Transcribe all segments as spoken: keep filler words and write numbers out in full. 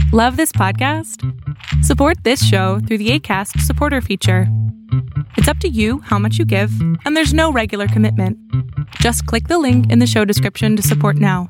Love this podcast? Support this show through the Acast supporter feature. It's up to you how much you give, and there's no regular commitment. Just click the link in the show description to support now.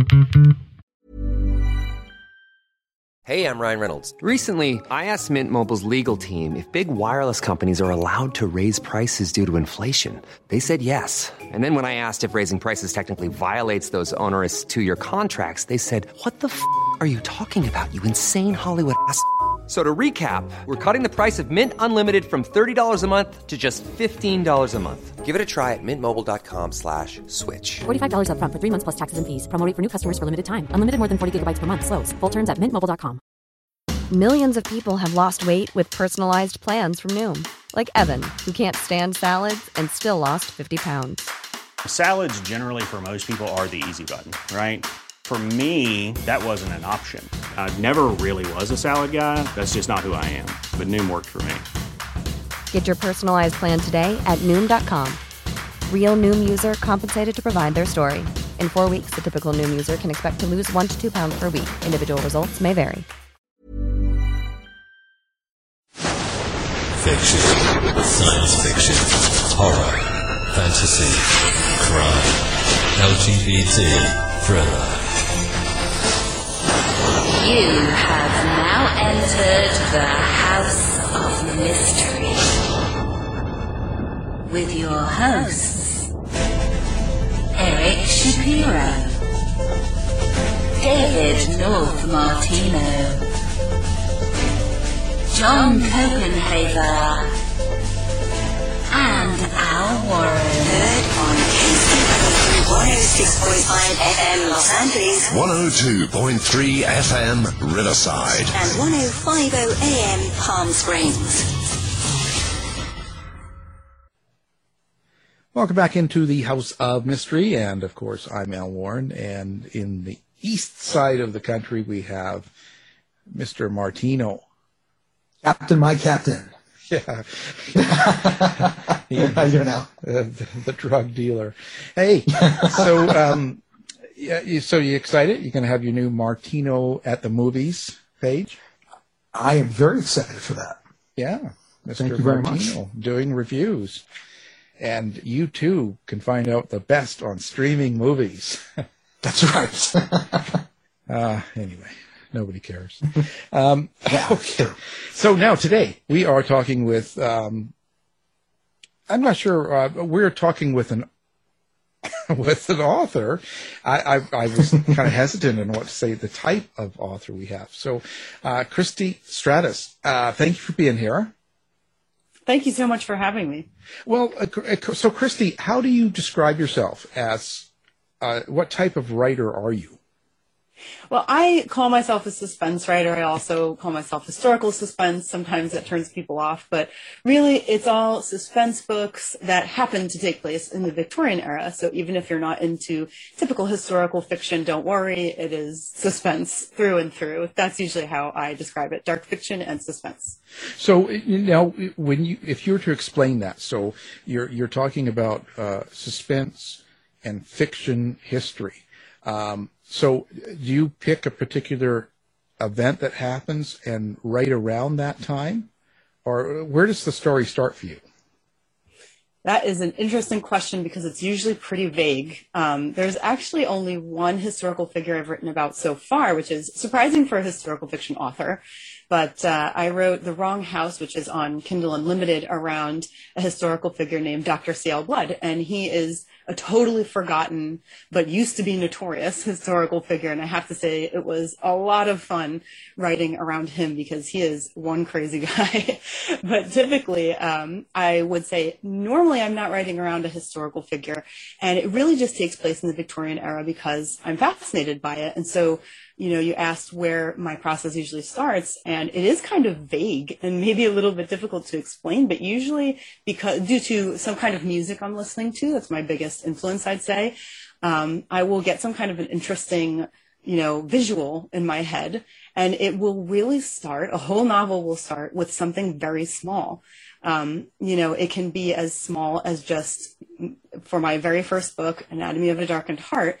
Hey, I'm Ryan Reynolds. Recently, I asked Mint Mobile's legal team if big wireless companies are allowed to raise prices due to inflation. They said yes. And then when I asked if raising prices technically violates those onerous two-year contracts, they said, "What the f*** are you talking about, you insane Hollywood ass f- So to recap, we're cutting the price of Mint Unlimited from thirty dollars a month to just fifteen dollars a month. Give it a try at mintmobile.com slash switch. forty-five dollars up front for three months plus taxes and fees. Promo rate for new customers for limited time. Unlimited more than forty gigabytes per month. Slows full terms at mint mobile dot com. Millions of people have lost weight with personalized plans from Noom. Like Evan, who can't stand salads and still lost fifty pounds. Salads generally for most people are the easy button, right? For me, that wasn't an option. I never really was a salad guy. That's just not who I am. But Noom worked for me. Get your personalized plan today at Noom dot com. Real Noom user compensated to provide their story. In four weeks, the typical Noom user can expect to lose one to two pounds per week. Individual results may vary. Fiction, science fiction, horror, fantasy, crime, L G B T, thriller. You have now entered the House of Mystery with your hosts, Eric Shapiro, David North Martino, John Copenhaver, and Al Warren. Heard on one oh six point five F M Los Angeles, one oh two point three F M Riverside, and ten fifty A M Palm Springs. Welcome back into the House of Mystery, and of course I'm Al Warren, and in the east side of the country we have Mister Martino. Captain, my captain. Yeah. How you doing now? Uh, the, the drug dealer. Hey, so um, yeah, you, so you excited? You're going to have your new Martino at the Movies page? I am very excited for that. Yeah. Mister Thank you very Martino much. Doing reviews. And you, too, can find out the best on streaming movies. That's right. uh, anyway. Nobody cares. Um, okay. So now today we are talking with, um, I'm not sure, uh, we're talking with an, with an author. I, I, I was kind of hesitant on what to say, the type of author we have. So, uh, Christy Stratus, uh, thank you for being here. Thank you so much for having me. Well, uh, so Christy, how do you describe yourself as, uh, what type of writer are you? Well, I call myself a suspense writer. I also call myself historical suspense. Sometimes that turns people off, but really it's all suspense books that happen to take place in the Victorian era. So even if you're not into typical historical fiction, don't worry. It is suspense through and through. That's usually how I describe it. Dark fiction and suspense. So you know, when you, if you were to explain that, so you're, you're talking about, uh, suspense and fiction history. Um, So do you pick a particular event that happens and write around that time? Or where does the story start for you? That is an interesting question because it's usually pretty vague. Um, there's actually only one historical figure I've written about so far, which is surprising for a historical fiction author. But uh, I wrote The Wrong House, which is on Kindle Unlimited, around a historical figure named Doctor Sale Blood. And he is a totally forgotten but used to be notorious historical figure. And I have to say it was a lot of fun writing around him because he is one crazy guy. But typically, um, I would say normally I'm not writing around a historical figure. And it really just takes place in the Victorian era because I'm fascinated by it. And so, you know, you asked where my process usually starts, and it is kind of vague and maybe a little bit difficult to explain, but usually because due to some kind of music I'm listening to, that's my biggest influence, I'd say, um, I will get some kind of an interesting, you know, visual in my head, and it will really start, a whole novel will start with something very small. Um, you know, it can be as small as just, for my very first book, Anatomy of a Darkened Heart,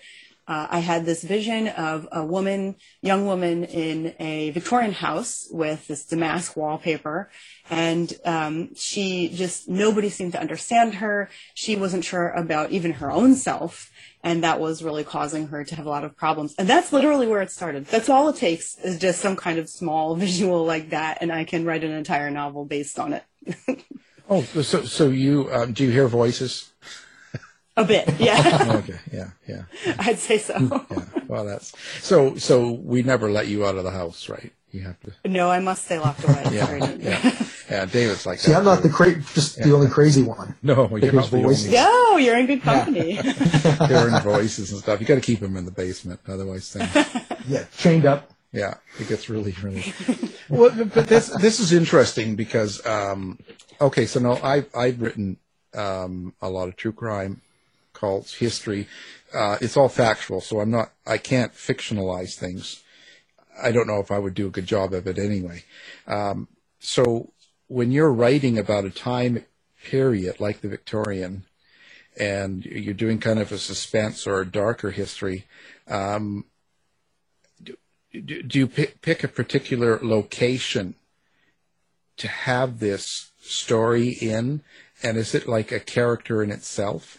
uh, I had this vision of a woman, young woman in a Victorian house with this damask wallpaper. And um, she just, nobody seemed to understand her. She wasn't sure about even her own self. And that was really causing her to have a lot of problems. And that's literally where it started. That's all it takes, is just some kind of small visual like that. And I can write an entire novel based on it. Oh, so so you, um, do you hear voices? A bit, yeah. Okay, yeah, yeah. I'd say so. Yeah, well, that's, so, so we never let you out of the house, right? You have to. No, I must stay locked away. Yeah, yeah, yeah. David's like See, that. I'm not too. the cra- just Yeah. the only crazy one. No, you're Hears not the voices. only No, you're in good company. hearing voices and stuff. You got to keep him in the basement, otherwise things. Yeah, chained up. Yeah, it gets really, really. Well, but this this is interesting because, um, okay, so now I've I've written um, a lot of true crime, cults, history. Uh, it's all factual, so I'm not. I can't fictionalize things. I don't know if I would do a good job of it anyway. Um, so when you're writing about a time period like the Victorian, and you're doing kind of a suspense or a darker history. Um, Do, do you pick, pick a particular location to have this story in, and is it like a character in itself?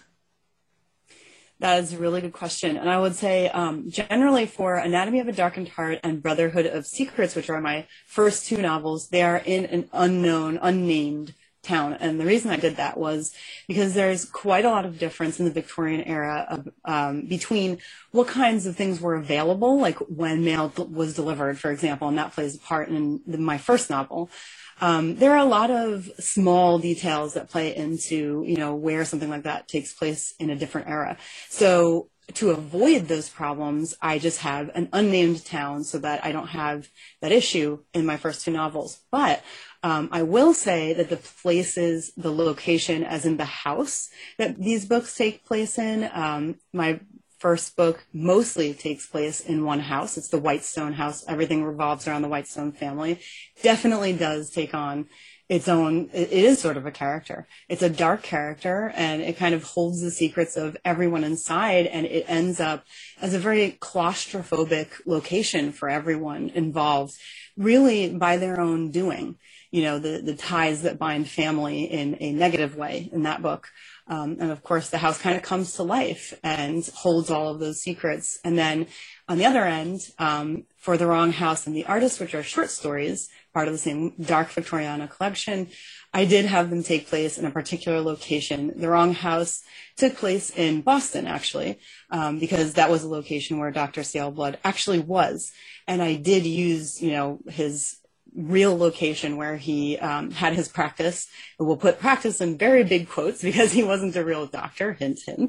That is a really good question. And I would say um, generally for Anatomy of a Darkened Heart and Brotherhood of Secrets, which are my first two novels, they are in an unknown, unnamed town. And the reason I did that was because there's quite a lot of difference in the Victorian era of, um, between what kinds of things were available, like when mail was delivered, for example, and that plays a part in the, my first novel. Um, there are a lot of small details that play into, you know, where something like that takes place in a different era. So to avoid those problems, I just have an unnamed town so that I don't have that issue in my first two novels. But um, I will say that the places, the location, as in the house that these books take place in, um, my first book mostly takes place in one house. It's the Whitestone house. Everything revolves around the Whitestone family. Definitely does take on its own, it is sort of a character. It's a dark character, and it kind of holds the secrets of everyone inside, and it ends up as a very claustrophobic location for everyone involved, really by their own doing. You know, the, the ties that bind family in a negative way in that book. Um, and of course, the house kind of comes to life and holds all of those secrets. And then on the other end, um, For the Wrong House and The Artist, which are short stories, part of the same Dark Victoriana collection, I did have them take place in a particular location. The Wrong House took place in Boston, actually, um, because that was a location where Doctor Saleblood actually was. And I did use, you know, his real location where he um, had his practice. We'll put practice in very big quotes because he wasn't a real doctor, hint, hint.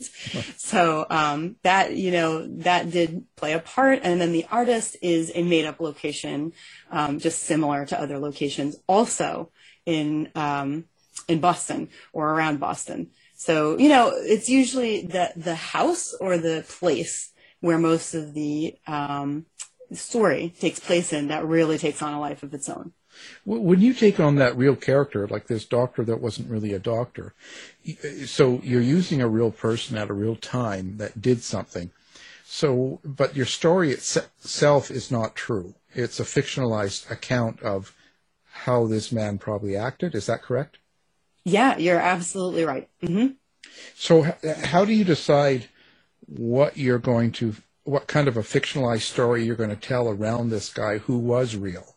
So um, that, you know, that did play a part. And then The Artist is a made-up location, um, just similar to other locations, also in um, in Boston or around Boston. So, you know, it's usually the, the house or the place where most of the um, story takes place in that really takes on a life of its own. When you take on that real character, like this doctor that wasn't really a doctor, so you're using a real person at a real time that did something. So, but your story itself is not true. It's a fictionalized account of how this man probably acted. Is that correct? Yeah, you're absolutely right. Mm-hmm. So how do you decide what you're going to, what kind of a fictionalized story you're going to tell around this guy who was real?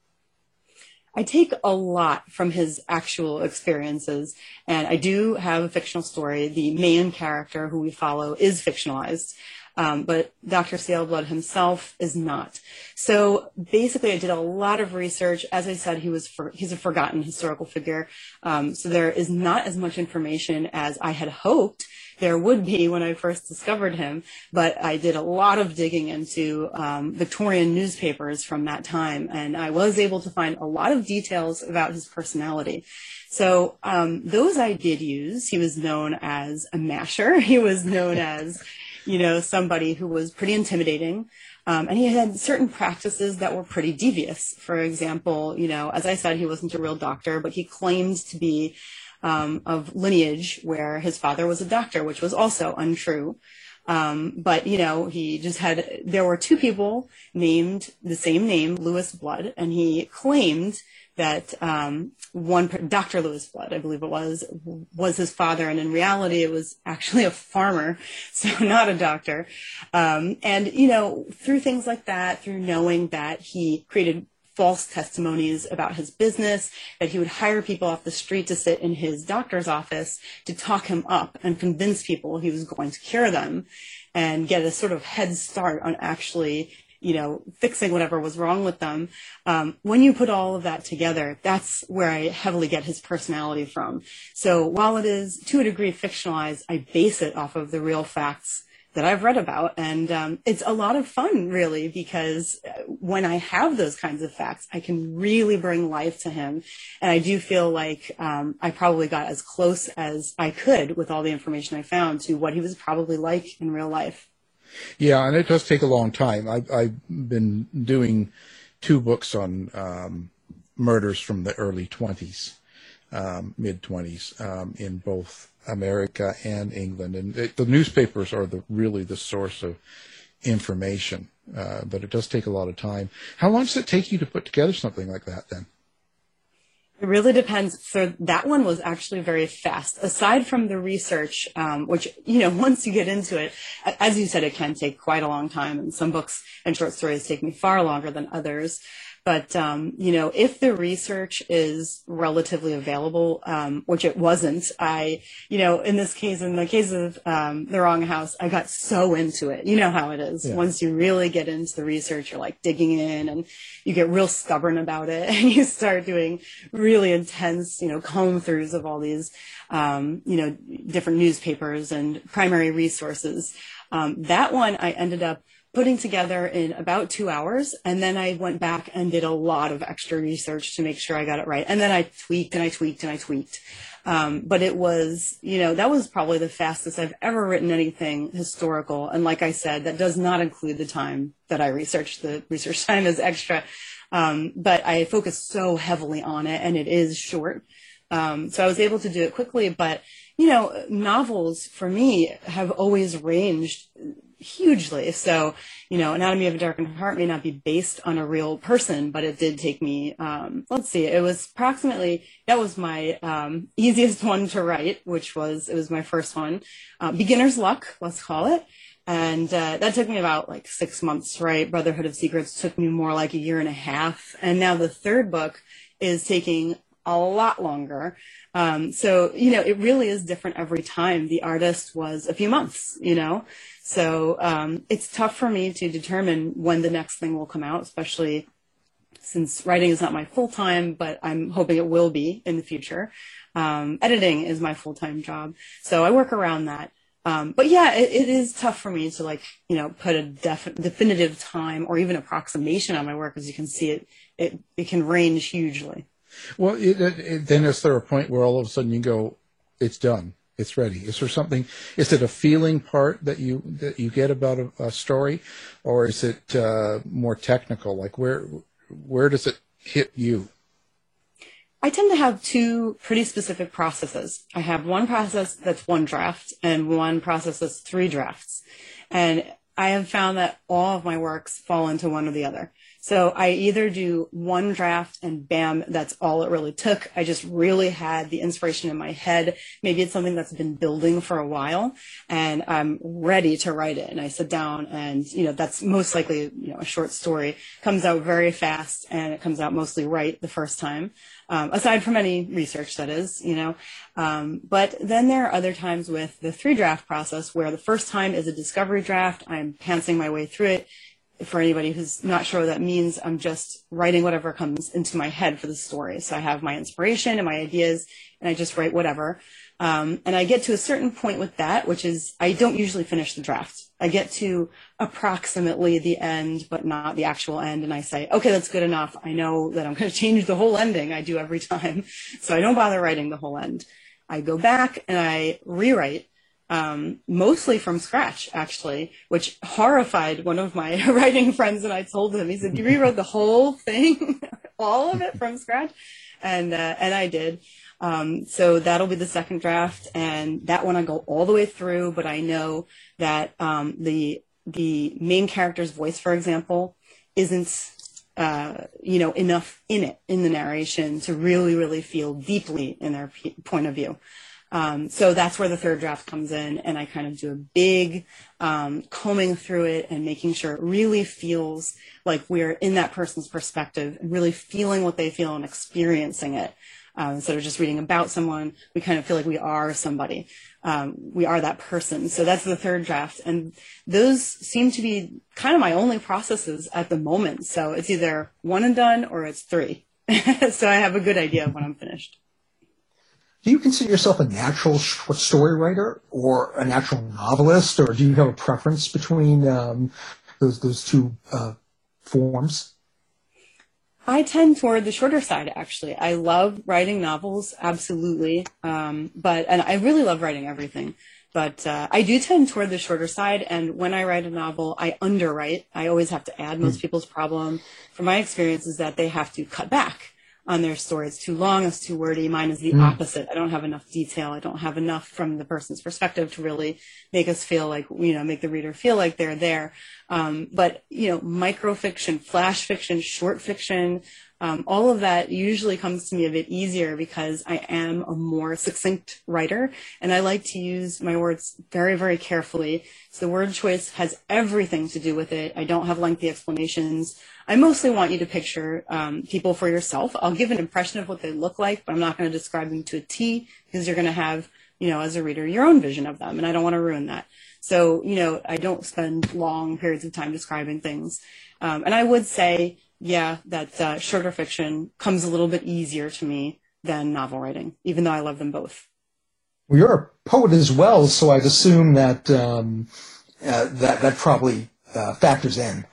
I take a lot from his actual experiences, and I do have a fictional story. The main character who we follow is fictionalized, um, but Doctor Saleblood himself is not. So basically, I did a lot of research. As I said, he was for, he's a forgotten historical figure, um, so there is not as much information as I had hoped there would be when I first discovered him, but I did a lot of digging into um, Victorian newspapers from that time, and I was able to find a lot of details about his personality. So um, those I did use. He was known as a masher. He was known as, you know, somebody who was pretty intimidating. Um, and he had certain practices that were pretty devious. For example, you know, as I said, he wasn't a real doctor, but he claimed to be Um, of lineage where his father was a doctor, which was also untrue. Um, but, you know, he just had, there were two people named the same name, Lewis Blood, and he claimed that um, one, Doctor Lewis Blood, I believe it was, was his father, and in reality it was actually a farmer, so not a doctor. Um, and, you know, through things like that, through knowing that he created false testimonies about his business, that he would hire people off the street to sit in his doctor's office to talk him up and convince people he was going to cure them and get a sort of head start on actually, you know, fixing whatever was wrong with them. Um, when you put all of that together, that's where I heavily get his personality from. So while it is to a degree fictionalized, I base it off of the real facts that I've read about. And um, it's a lot of fun, really, because when I have those kinds of facts, I can really bring life to him. And I do feel like um, I probably got as close as I could with all the information I found to what he was probably like in real life. Yeah, and it does take a long time. I've, I've been doing two books on um, murders from the early twenties, um, mid-twenties, um, in both America and England, and it, the newspapers are the really the source of information, uh, but it does take a lot of time. How long does it take you to put together something like that then? It really depends. So that one was actually very fast. Aside from the research, um, which, you know, once you get into it, as you said, it can take quite a long time, and some books and short stories take me far longer than others. But, um, you know, if the research is relatively available, um, which it wasn't, I, you know, in this case, in the case of um, The Wrong House, I got so into it. You know how it is. Yeah. Once you really get into the research, you're like digging in and you get real stubborn about it and you start doing really intense, you know, comb throughs of all these, um, you know, different newspapers and primary resources. Um, that one I ended up putting together in about two hours. And then I went back and did a lot of extra research to make sure I got it right. And then I tweaked and I tweaked and I tweaked. Um, but it was, you know, that was probably the fastest I've ever written anything historical. And like I said, that does not include the time that I researched. The research time is extra. Um, but I focused so heavily on it, and it is short. Um, so I was able to do it quickly. But, you know, novels for me have always ranged hugely. So, you know, Anatomy of a Darkened Heart may not be based on a real person, but it did take me, um, let's see, it was approximately, that was my um, easiest one to write, which was, it was my first one, uh, Beginner's Luck, let's call it. And uh, that took me about like six months to write. Brotherhood of Secrets took me more like a year and a half. And now the third book is taking a lot longer. Um, so, you know, it really is different every time. The artist was a few months, you know. So um, it's tough for me to determine when the next thing will come out, especially since writing is not my full-time, but I'm hoping it will be in the future. Um, editing is my full-time job. So I work around that. Um, but yeah, it, it is tough for me to like, you know, put a def- definitive time or even approximation on my work. As you can see, it, it, it can range hugely. Well, it, it, it, then is there a point where all of a sudden you go, it's done, it's ready? Is there something, is it a feeling part that you that you get about a, a story, or is it uh, more technical? Like where where does it hit you? I tend to have two pretty specific processes. I have one process that's one draft and one process that's three drafts. And I have found that all of my works fall into one or the other. So I either do one draft and bam, that's all it really took. I just really had the inspiration in my head. Maybe it's something that's been building for a while and I'm ready to write it. And I sit down and, you know, that's most likely, you know, a short story comes out very fast and it comes out mostly right the first time. Um, aside from any research, that is, you know. Um, but then there are other times with the three draft process where the first time is a discovery draft. I'm pantsing my way through it. For anybody who's not sure what that means, I'm just writing whatever comes into my head for the story. So I have my inspiration and my ideas, and I just write whatever. Um, and I get to a certain point with that, which is I don't usually finish the draft. I get to approximately the end, but not the actual end. And I say, okay, that's good enough. I know that I'm going to change the whole ending. I do every time. So I don't bother writing the whole end. I go back and I rewrite. Um, mostly from scratch, actually, which horrified one of my writing friends. And I told him, he said, you rewrote the whole thing, all of it from scratch. And, uh, and I did. Um, so that'll be the second draft, and that one I go all the way through, but I know that um, the the main character's voice, for example, isn't uh, you know enough in it in the narration to really really feel deeply in their p- point of view. Um, so that's where the third draft comes in, and I kind of do a big um, combing through it and making sure it really feels like we're in that person's perspective and really feeling what they feel and experiencing it. Um, instead of just reading about someone, we kind of feel like we are somebody. Um, we are that person. So that's the third draft. And those seem to be kind of my only processes at the moment. So it's either one and done or it's three. So I have a good idea of when I'm finished. Do you consider yourself a natural short story writer or a natural novelist, or do you have a preference between um, those those two uh, forms? I tend toward the shorter side, actually. I love writing novels, absolutely. Um, but, and I really love writing everything. But uh, I do tend toward the shorter side. And when I write a novel, I underwrite. I always have to add. Most people's problem, from my experience, is that they have to cut back on their story. It's too long, it's too wordy. Mine is the mm. opposite. I don't have enough detail. I don't have enough from the person's perspective to really make us feel like, you know, make the reader feel like they're there. Um, but, you know, microfiction, flash fiction, short fiction, um, all of that usually comes to me a bit easier because I am a more succinct writer, and I like to use my words very, very carefully. So the word choice has everything to do with it. I don't have lengthy explanations. I mostly want you to picture um, people for yourself. I'll give an impression of what they look like, but I'm not going to describe them to a T because you're going to have, you know, as a reader, your own vision of them, and I don't want to ruin that. So, you know, I don't spend long periods of time describing things. Um, and I would say, yeah, that uh, shorter fiction comes a little bit easier to me than novel writing, even though I love them both. Well, you're a poet as well, so I'd assume that um, uh, that, that probably uh, factors in.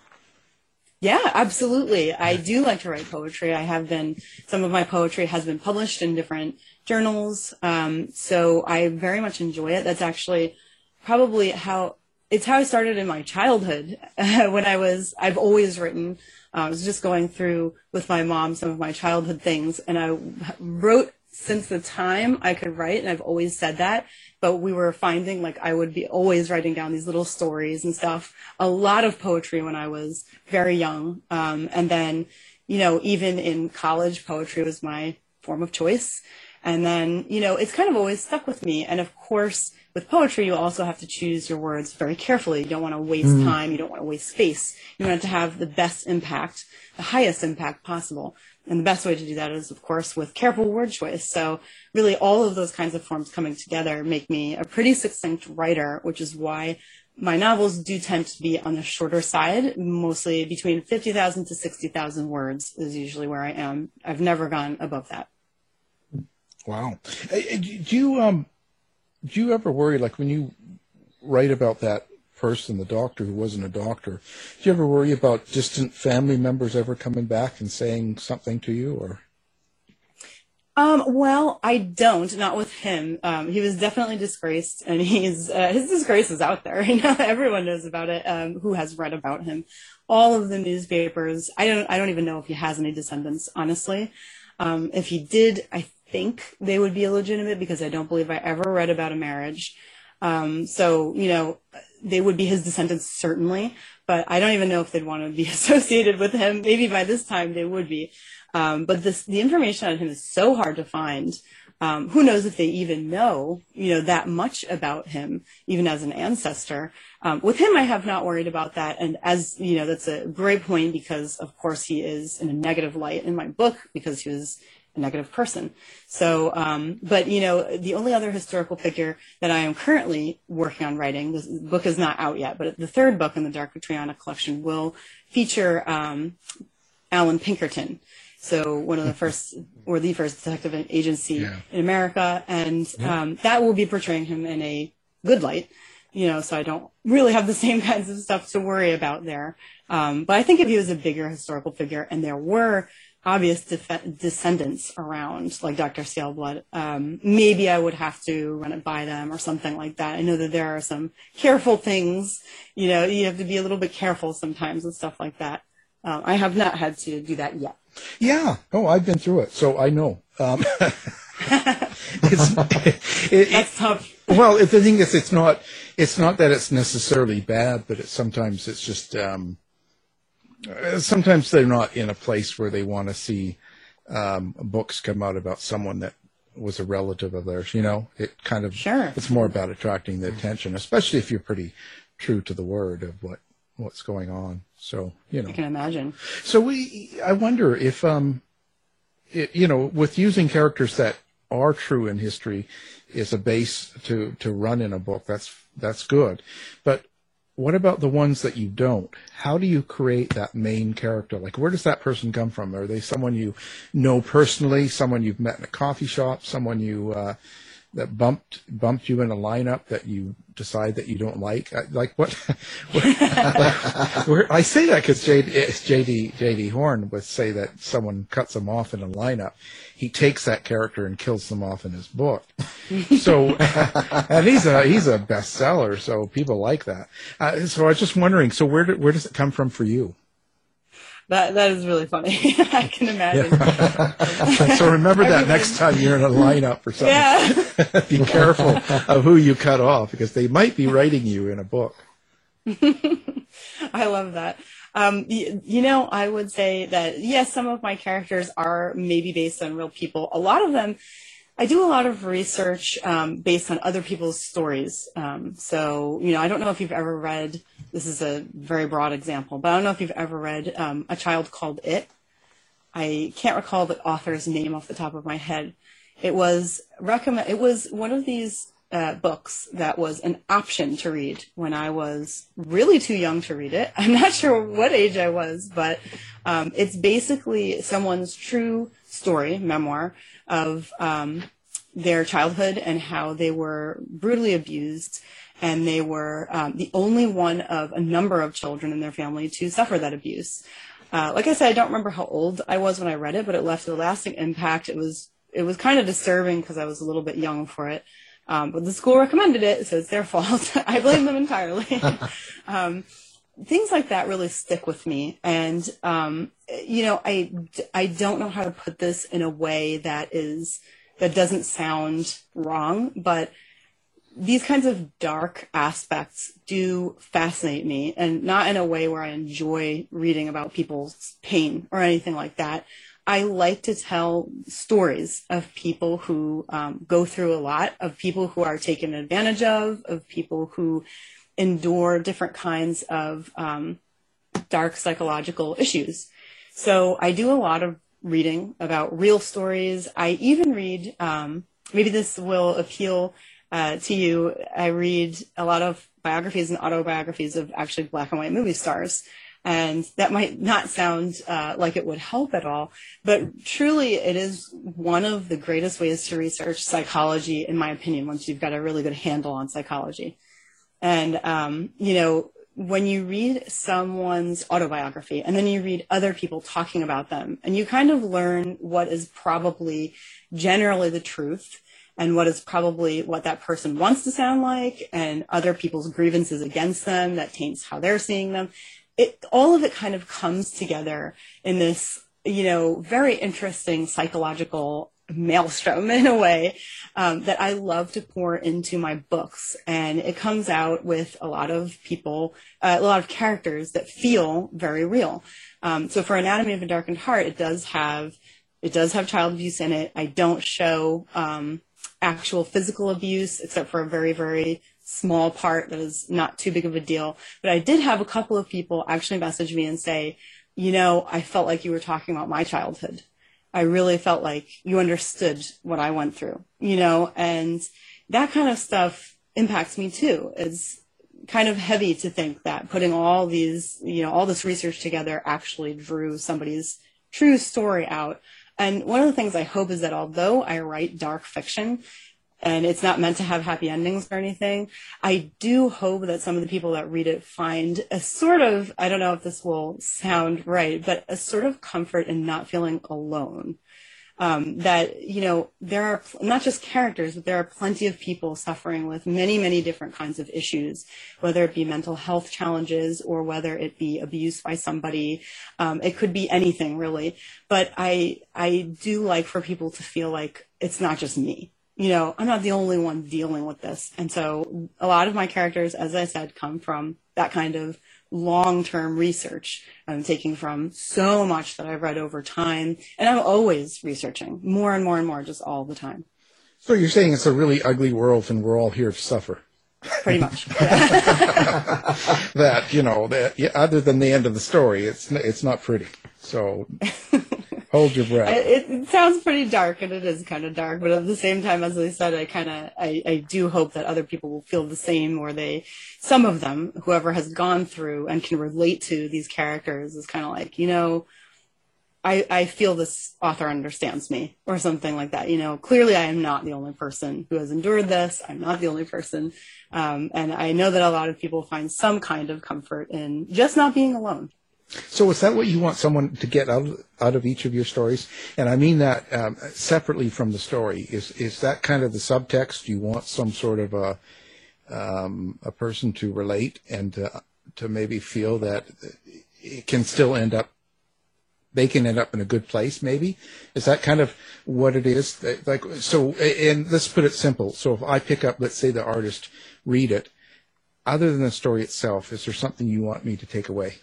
Yeah, absolutely. I do like to write poetry. I have been, some of my poetry has been published in different journals. Um, so I very much enjoy it. That's actually probably how, it's how I started in my childhood. When I was, I've always written. Uh, I was just going through with my mom some of my childhood things, and I wrote since the time I could write, and I've always said that, but we were finding like I would be always writing down these little stories and stuff, a lot of poetry when I was very young. Um, and then, you know, even in college, poetry was my form of choice. And then, you know, it's kind of always stuck with me. And of course, with poetry, you also have to choose your words very carefully. You don't want to waste mm. time. You don't want to waste space. You want it to have the best impact, the highest impact possible. And the best way to do that is, of course, with careful word choice. So really all of those kinds of forms coming together make me a pretty succinct writer, which is why my novels do tend to be on the shorter side, mostly between fifty thousand to sixty thousand words is usually where I am. I've never gone above that. Wow. Do you, um, do you ever worry, like when you write about that person, the doctor who wasn't a doctor, do you ever worry about distant family members ever coming back and saying something to you, or? Um, well, I don't, not with him. Um, he was definitely disgraced, and he's, uh, his disgrace is out there. You know, everyone knows about it, um, who has read about him. All of the newspapers. I don't, I don't even know if he has any descendants, honestly. Um, if he did, I think they would be illegitimate because I don't believe I ever read about a marriage. Um, so, you know, they would be his descendants, certainly, but I don't even know if they'd want to be associated with him. Maybe by this time they would be. Um, but this, the information on him is so hard to find. Um, who knows if they even know, you know, that much about him, even as an ancestor. Um, with him, I have not worried about that. And as, you know, that's a great point because, of course, he is in a negative light in my book because he was a negative person. So, um, but, you know, the only other historical figure that I am currently working on writing, this book is not out yet, but the third book in the Dark Victoriana collection will feature um, Alan Pinkerton. So one of the first, or the first detective agency yeah. in America. And yeah. um, that will be portraying him in a good light, you know, so I don't really have the same kinds of stuff to worry about there. Um, but I think if he was a bigger historical figure and there were obvious def- descendants around, like Doctor Staleblood, um, maybe I would have to run it by them or something like that. I know that there are some careful things, you know, you have to be a little bit careful sometimes and stuff like that. Um, I have not had to do that yet. Yeah. Oh, I've been through it, so I know. Um, it's, it, That's tough. Well, the thing is, it's not, it's not that it's necessarily bad, but it's sometimes it's just, um, sometimes they're not in a place where they want to see um, books come out about someone that was a relative of theirs. You know, it kind of, sure. It's more about attracting the attention, especially if you're pretty true to the word of what, what's going on. So, you know, I can imagine. So we, I wonder if, um, it, you know, with using characters that are true in history is a base to, to run in a book. That's, that's good. But what about the ones that you don't? How do you create that main character? Like, where does that person come from? Are they someone you know personally, someone you've met in a coffee shop, someone you, uh, that bumped bumped you in a lineup that you decide that you don't like? Like what? Where, like, where, I say that because J D J D Horn would say that someone cuts him off in a lineup. He takes that character and kills them off in his book. So, and he's a he's a bestseller, so people like that. Uh, so I was just wondering. So where do, where does it come from for you? That that is really funny. I can imagine. Yeah. So remember that next time you're in a lineup or something. Yeah. Be careful of who you cut off because they might be writing you in a book. I love that. Um, you, you know, I would say that yes, some of my characters are maybe based on real people. A lot of them, I do a lot of research um, based on other people's stories. Um, so, you know, I don't know if you've ever read. This is a very broad example, but I don't know if you've ever read um, A Child Called It. I can't recall the author's name off the top of my head. It was recommend. It was one of these uh, books that was an option to read when I was really too young to read it. I'm not sure what age I was, but um, it's basically someone's true story, memoir, of um, their childhood and how they were brutally abused. And they were um, the only one of a number of children in their family to suffer that abuse. Uh, like I said, I don't remember how old I was when I read it, but it left a lasting impact. It was it was kind of disturbing because I was a little bit young for it. Um, but the school recommended it, so it's their fault. I blame them entirely. um, things like that really stick with me. And, um, you know, I, I don't know how to put this in a way that is that doesn't sound wrong, but these kinds of dark aspects do fascinate me, and not in a way where I enjoy reading about people's pain or anything like that. I like to tell stories of people who um, go through a lot, of people who are taken advantage of, of people who endure different kinds of um, dark psychological issues. So I do a lot of reading about real stories. I even read, um, maybe this will appeal Uh, to you, I read a lot of biographies and autobiographies of actually black and white movie stars. And that might not sound uh, like it would help at all, but truly it is one of the greatest ways to research psychology, in my opinion, once you've got a really good handle on psychology. And, um, you know, when you read someone's autobiography and then you read other people talking about them, and you kind of learn what is probably generally the truth, and what is probably what that person wants to sound like, and other people's grievances against them that taints how they're seeing them. It, all of it kind of comes together in this, you know, very interesting psychological maelstrom in a way um, that I love to pour into my books. And it comes out with a lot of people, uh, a lot of characters that feel very real. Um, so for Anatomy of a Darkened Heart, it does have, it does have child abuse in it. I don't show, um, actual physical abuse, except for a very, very small part that is not too big of a deal. But I did have a couple of people actually message me and say, you know, I felt like you were talking about my childhood. I really felt like you understood what I went through, you know, and that kind of stuff impacts me too. It's kind of heavy to think that putting all these, you know, all this research together actually drew somebody's true story out. And one of the things I hope is that although I write dark fiction, and it's not meant to have happy endings or anything, I do hope that some of the people that read it find a sort of, I don't know if this will sound right, but a sort of comfort in not feeling alone. Um, that, you know, there are pl- not just characters, but there are plenty of people suffering with many, many different kinds of issues, whether it be mental health challenges or whether it be abuse by somebody. Um, it could be anything, really. But I, I do like for people to feel like it's not just me. You know, I'm not the only one dealing with this. And so a lot of my characters, as I said, come from that kind of long-term research I'm taking from so much that I've read over time. And I'm always researching more and more and more, just all the time. So you're saying it's a really ugly world and we're all here to suffer. Pretty much. That, you know, that, yeah, other than the end of the story, it's it's not pretty. So hold your breath. It, it sounds pretty dark, and it is kind of dark. But at the same time, as I said, I kind of I, I do hope that other people will feel the same, or they, some of them, whoever has gone through and can relate to these characters, is kind of like, you know, I, I feel this author understands me, or something like that. You know, clearly I am not the only person who has endured this. I'm not the only person. Um, and I know that a lot of people find some kind of comfort in just not being alone. So is that what you want someone to get out of, out of each of your stories? And I mean that um, separately from the story. Is is that kind of the subtext? You want some sort of a, um, a person to relate and to, to maybe feel that it can still end up, they can end up in a good place, maybe? Is that kind of what it is? Like, so, and let's put it simple. So if I pick up, let's say the artist, read it, other than the story itself, is there something you want me to take away?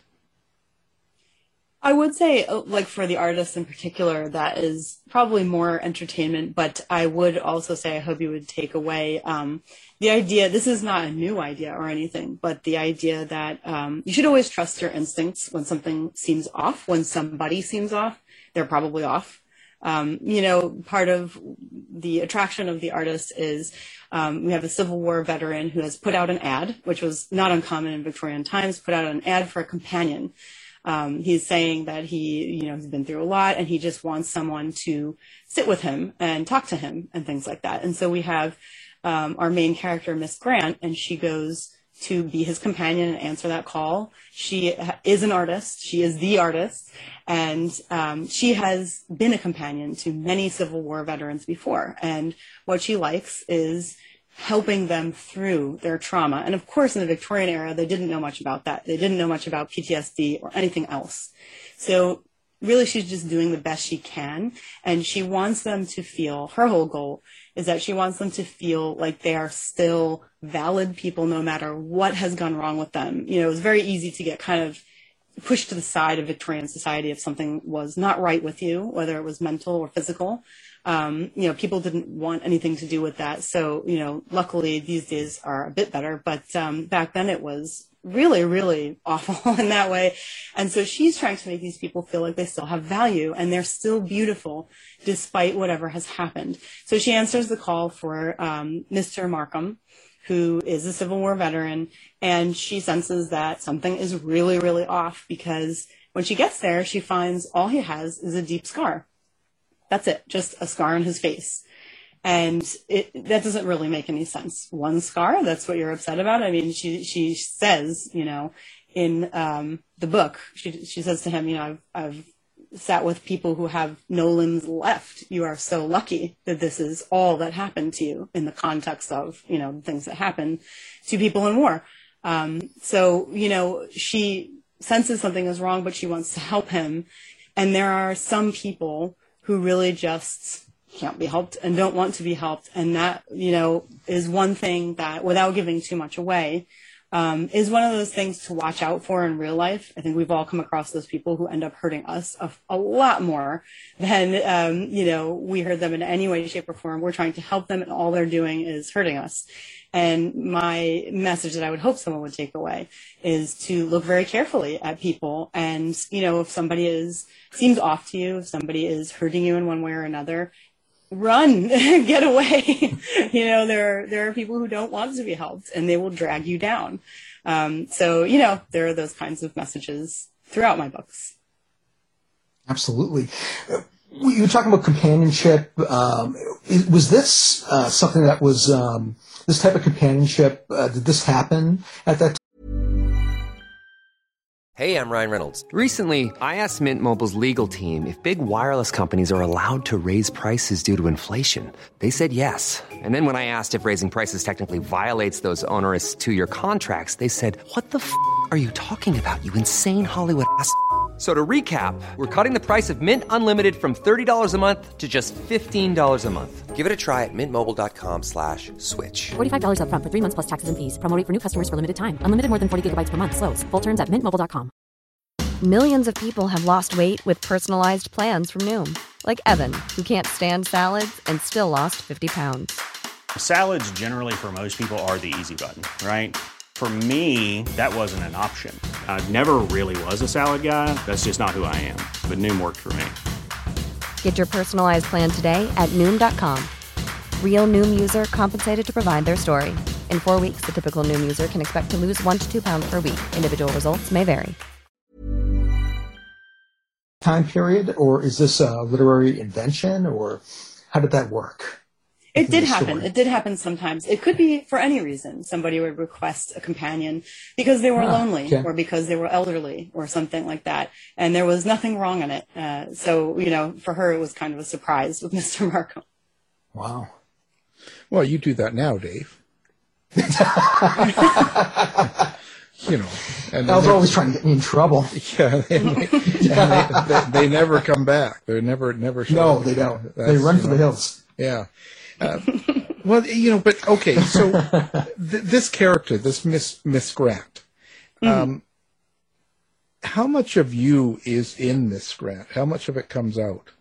I would say, like, for the artist in particular, that is probably more entertainment, but I would also say I hope you would take away um, the idea, this is not a new idea or anything, but the idea that um, you should always trust your instincts when something seems off, when somebody seems off, they're probably off. Um, you know, part of the attraction of the artist is um, we have a Civil War veteran who has put out an ad, which was not uncommon in Victorian times, put out an ad for a companion. Um, he's saying that he, you know, he's been through a lot and he just wants someone to sit with him and talk to him and things like that. And so we have um, our main character, Miss Grant, and she goes to be his companion and answer that call. She is an artist. She is the artist. And um, she has been a companion to many Civil War veterans before. And what she likes is helping them through their trauma. And of course, in the Victorian era, they didn't know much about that. They didn't know much about P T S D or anything else. So really, she's just doing the best she can. And she wants them to feel, her whole goal is that she wants them to feel like they are still valid people no matter what has gone wrong with them. You know, it was very easy to get kind of pushed to the side of Victorian society if something was not right with you, whether it was mental or physical. Um, you know, people didn't want anything to do with that. So, you know, luckily these days are a bit better. But um, back then it was really, really awful in that way. And so she's trying to make these people feel like they still have value and they're still beautiful despite whatever has happened. So she answers the call for um, Mister Markham, who is a Civil War veteran, and she senses that something is really, really off because when she gets there, she finds all he has is a deep scar. That's it, just a scar on his face. And it, that doesn't really make any sense. One scar, that's what you're upset about? I mean, she she says, you know, in um, the book, she she says to him, you know, I've, I've sat with people who have no limbs left. You are so lucky that this is all that happened to you in the context of, you know, things that happen to people in war. Um, so, you know, she senses something is wrong, but she wants to help him. And there are some people who really just can't be helped and don't want to be helped. And that, you know, is one thing that, without giving too much away, um, is one of those things to watch out for in real life. I think we've all come across those people who end up hurting us a, a lot more than, um, you know, we hurt them in any way, shape, or form. We're trying to help them, and all they're doing is hurting us. And my message that I would hope someone would take away is to look very carefully at people. And, you know, if somebody is seems off to you, if somebody is hurting you in one way or another, run, get away. You know, there are, there are people who don't want to be helped and they will drag you down. Um, so, you know, there are those kinds of messages throughout my books. Absolutely. Uh, you were talking about companionship. Um, was this uh, something that was, um, this type of companionship, uh, did this happen at that time? Hey, I'm Ryan Reynolds. Recently, I asked Mint Mobile's legal team if big wireless companies are allowed to raise prices due to inflation. They said yes. And then when I asked if raising prices technically violates those onerous two-year contracts, they said, what the f*** are you talking about, you insane Hollywood ass f- So to recap, we're cutting the price of Mint Unlimited from thirty dollars a month to just fifteen dollars a month. Give it a try at mintmobile.com slash switch. forty-five dollars up front for three months plus taxes and fees. Promo rate for new customers for limited time. Unlimited more than forty gigabytes per month. Slows full terms at mint mobile dot com. Millions of people have lost weight with personalized plans from Noom. Like Evan, who can't stand salads and still lost fifty pounds. Salads generally for most people are the easy button, right? For me, that wasn't an option. I never really was a salad guy. That's just not who I am. But Noom worked for me. Get your personalized plan today at Noom dot com. Real Noom user compensated to provide their story. In four weeks, the typical Noom user can expect to lose one to two pounds per week. Individual results may vary. Time period, or is this a literary invention, or how did that work? It did happen. It did happen sometimes. It could be for any reason. Somebody would request a companion because they were ah, lonely okay. or because they were elderly or something like that. And there was nothing wrong in it. Uh, so, you know, for her, it was kind of a surprise with Mister Markham. Wow. Well, you do that now, Dave. You know, and I was always trying to get me in trouble. Yeah, and they, and they, they, they never come back. They're never, never. No, they don't. That's, they run for know, the hills. Yeah. Uh, well, you know, but okay. So th- this character, this Miss Miss Grant, um, mm-hmm. how much of you is in Miss Grant? How much of it comes out?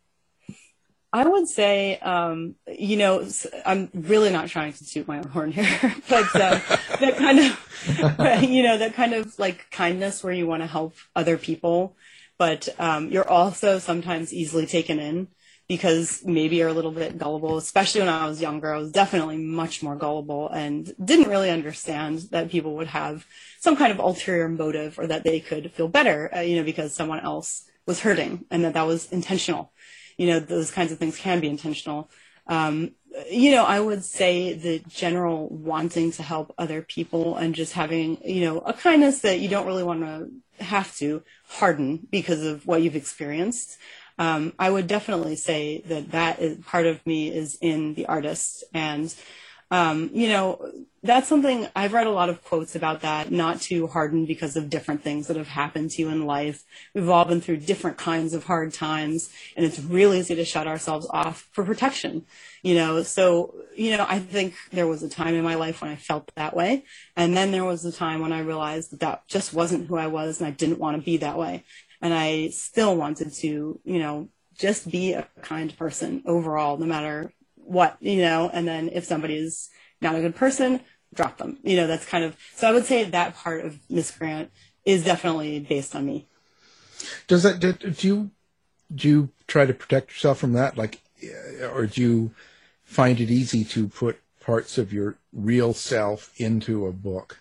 I would say, um, you know, I'm really not trying to toot my own horn here, but uh, that kind of, you know, that kind of like kindness where you want to help other people, but um, you're also sometimes easily taken in because maybe you're a little bit gullible, especially when I was younger. I was definitely much more gullible and didn't really understand that people would have some kind of ulterior motive or that they could feel better, uh, you know, because someone else was hurting and that that was intentional. You know, those kinds of things can be intentional. Um, you know, I would say the general wanting to help other people and just having, you know, a kindness that you don't really want to have to harden because of what you've experienced. Um, I would definitely say that that is part of me is in the artist. And, um, you know, that's something I've read a lot of quotes about that, not to harden because of different things that have happened to you in life. We've all been through different kinds of hard times, and it's really easy to shut ourselves off for protection, you know. So, you know, I think there was a time in my life when I felt that way, and then there was a time when I realized that that just wasn't who I was, and I didn't want to be that way. And I still wanted to, you know, just be a kind person overall, no matter what, you know, and then if somebody's not a good person, drop them. You know, that's kind of, so I would say that part of Miss Grant is definitely based on me. Does that, do, do you, do you try to protect yourself from that? Like, or do you find it easy to put parts of your real self into a book?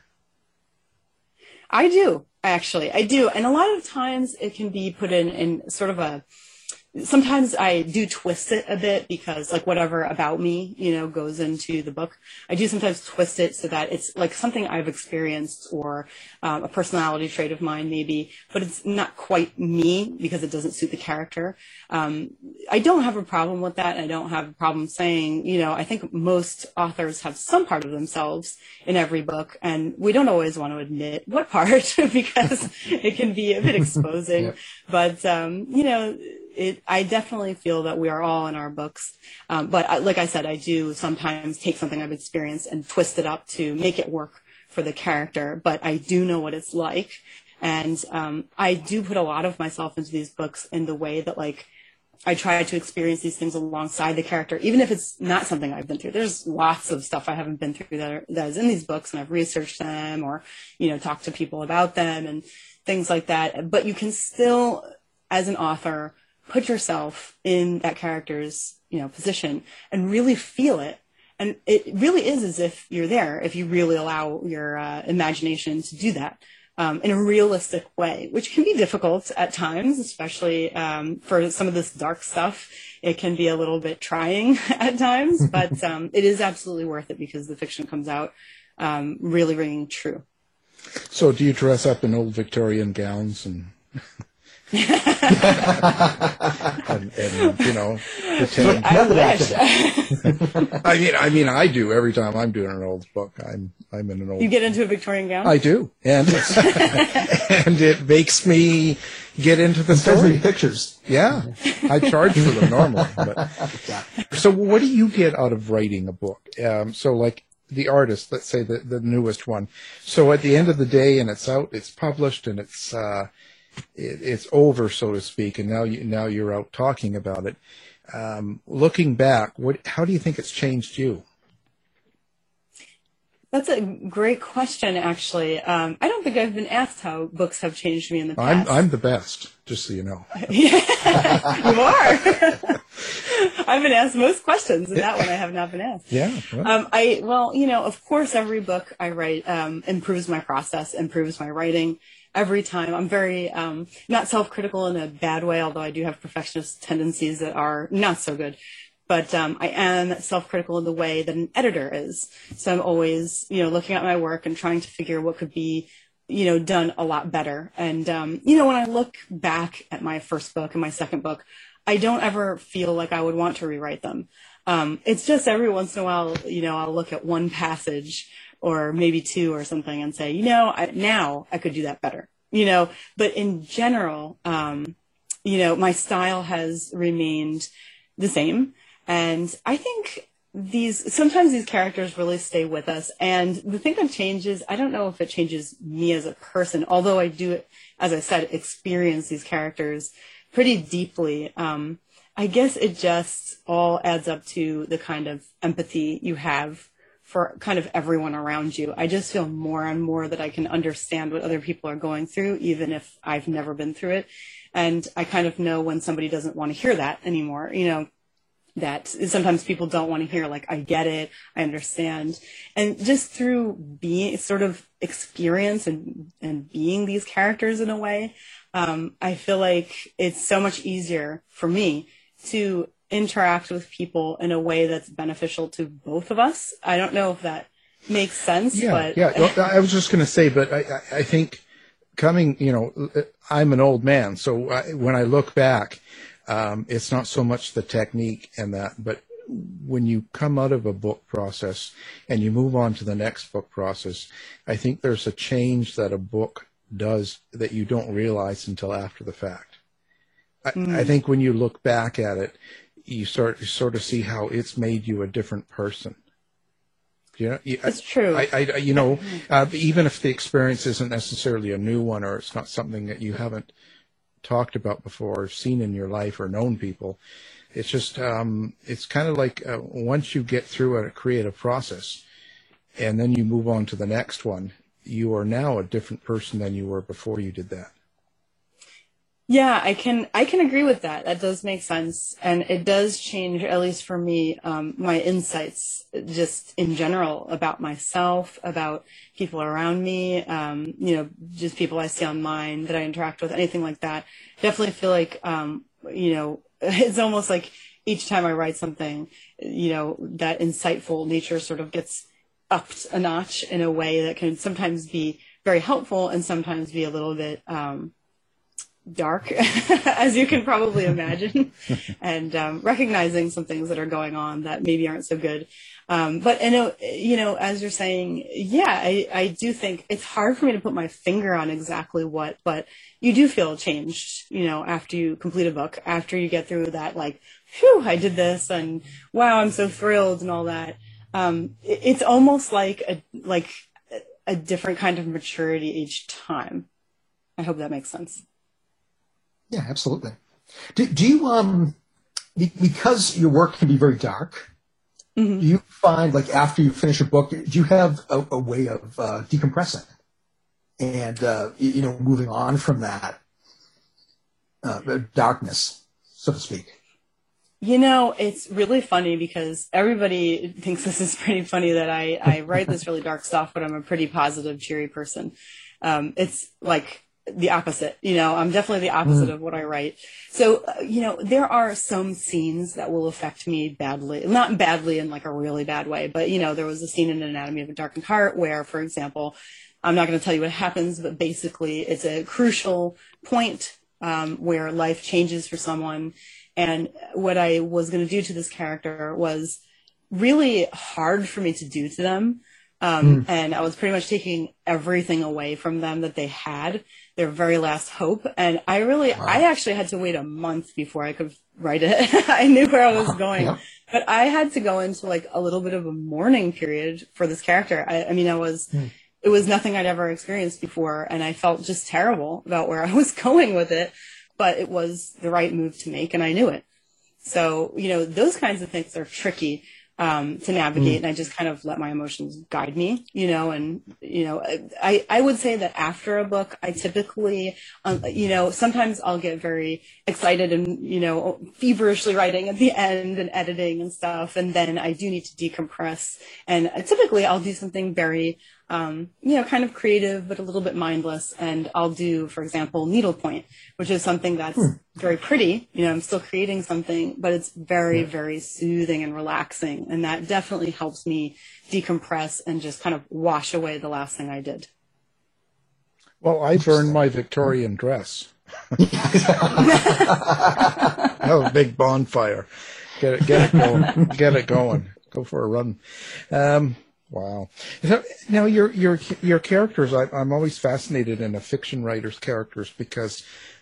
I do, actually. I do. And a lot of times it can be put in, in sort of a, sometimes I do twist it a bit because like whatever about me, you know, goes into the book. I do sometimes twist it so that it's like something I've experienced or um, a personality trait of mine maybe, but it's not quite me because it doesn't suit the character. Um, I don't have a problem with that. I don't have a problem saying, you know, I think most authors have some part of themselves in every book, and we don't always want to admit what part because it can be a bit exposing. Yep. But, um, you know, It, I definitely feel that we are all in our books. Um, but I, like I said, I do sometimes take something I've experienced and twist it up to make it work for the character. But I do know what it's like. And um, I do put a lot of myself into these books in the way that, like, I try to experience these things alongside the character, even if it's not something I've been through. There's lots of stuff I haven't been through that, are, that is in these books, and I've researched them or, you know, talked to people about them and things like that. But you can still, as an author, put yourself in that character's, you know, position and really feel it. And it really is as if you're there, if you really allow your uh, imagination to do that um, in a realistic way, which can be difficult at times, especially um, for some of this dark stuff. It can be a little bit trying at times, but um, it is absolutely worth it because the fiction comes out um, really ringing true. So do you dress up in old Victorian gowns and, and, and you know, pretend? I wish. I mean, I mean, I do every time I'm doing an old book. I'm I'm in an old. You get into a Victorian gown? I do, and and it makes me get into the story. Pictures. Yeah, I charge for them normally. But. So, what do you get out of writing a book? Um, so, like. The artist, let's say the, the newest one. So at the end of the day, and it's out, it's published, and it's uh, it, it's over, so to speak. And now you now you're out talking about it. Um, looking back, what how do you think it's changed you? That's a great question, actually. Um, I don't think I've been asked how books have changed me in the I'm past. I'm the best, just so you know. Yeah, you are. I've been asked most questions, and that one I have not been asked. Yeah. Well. Um, I well, you know, of course, every book I write um, improves my process, improves my writing. Every time, I'm very um, not self-critical in a bad way, although I do have perfectionist tendencies that are not so good. But um, I am self-critical in the way that an editor is. So I'm always, you know, looking at my work and trying to figure what could be, you know, done a lot better. And, um, you know, when I look back at my first book and my second book, I don't ever feel like I would want to rewrite them. Um, it's just every once in a while, you know, I'll look at one passage or maybe two or something and say, you know, I, now I could do that better, you know. But in general, um, you know, my style has remained the same. And I think these, sometimes these characters really stay with us. And the thing that changes, I don't know if it changes me as a person, although I do, as I said, experience these characters pretty deeply. Um, I guess it just all adds up to the kind of empathy you have for kind of everyone around you. I just feel more and more that I can understand what other people are going through, even if I've never been through it. And I kind of know when somebody doesn't want to hear that anymore, you know. That sometimes people don't want to hear, like, I get it, I understand. And just through being sort of experience and, and being these characters in a way, um, I feel like it's so much easier for me to interact with people in a way that's beneficial to both of us. I don't know if that makes sense. Yeah, but yeah. Well, I was just going to say, but I, I think coming, you know, I'm an old man, so I, when I look back, Um, it's not so much the technique and that, but when you come out of a book process and you move on to the next book process, I think there's a change that a book does that you don't realize until after the fact. I, mm. I think when you look back at it, you start you sort of see how it's made you a different person. You know, it's true. I, I, you know, uh, even if the experience isn't necessarily a new one or it's not something that you haven't talked about before or seen in your life or known people, it's just um it's kind of like uh, once you get through a creative process and then you move on to the next one, you are now a different person than you were before you did that. Yeah, I can I can agree with that. That does make sense, and it does change, at least for me, um, my insights just in general about myself, about people around me, um, you know, just people I see online that I interact with, anything like that. Definitely feel like, um, you know, it's almost like each time I write something, you know, that insightful nature sort of gets upped a notch in a way that can sometimes be very helpful and sometimes be a little bit um, dark, as you can probably imagine, and um, recognizing some things that are going on that maybe aren't so good. Um, but, you know, you know, as you're saying, yeah, I, I do think it's hard for me to put my finger on exactly what, but you do feel changed, you know, after you complete a book, after you get through that, like, phew, I did this, and wow, I'm so thrilled and all that. Um, it, it's almost like a, like a different kind of maturity each time. I hope that makes sense. Yeah, absolutely. Do, do you, um, because your work can be very dark, mm-hmm. do you find, like, after you finish a book, do you have a, a way of uh, decompressing and, uh, you know, moving on from that uh, darkness, so to speak? You know, it's really funny because everybody thinks this is pretty funny that I, I write this really dark stuff, but I'm a pretty positive, cheery person. Um, it's like the opposite, you know, I'm definitely the opposite mm. of what I write. So, uh, you know, there are some scenes that will affect me badly, not badly in like a really bad way, but, you know, there was a scene in Anatomy of a Darkened Heart where, for example, I'm not going to tell you what happens, but basically it's a crucial point um, where life changes for someone. And what I was going to do to this character was really hard for me to do to them. Um, mm. And I was pretty much taking everything away from them that they had, their very last hope. And I really, wow. I actually had to wait a month before I could write it. I knew where I was going, yeah. but I had to go into like a little bit of a mourning period for this character. I, I mean, I was, mm. it was nothing I'd ever experienced before. And I felt just terrible about where I was going with it, but it was the right move to make. And I knew it. So, you know, those kinds of things are tricky. Um, to navigate, mm. and I just kind of let my emotions guide me, you know, and, you know, I, I would say that after a book, I typically, um, you know, sometimes I'll get very excited and, you know, feverishly writing at the end and editing and stuff. And then I do need to decompress. And typically I'll do something very, um, you know, kind of creative, but a little bit mindless. And I'll do, for example, needlepoint, which is something that's hmm. very pretty. You know, I'm still creating something, but it's very, yeah. very soothing and relaxing. And that definitely helps me decompress and just kind of wash away the last thing I did. Well, I've earned my Victorian dress. Have a big bonfire. Get it, get it going. Get it going. Go for a run. Um, Wow. So, now, your your your characters, I, I'm always fascinated in a fiction writer's characters because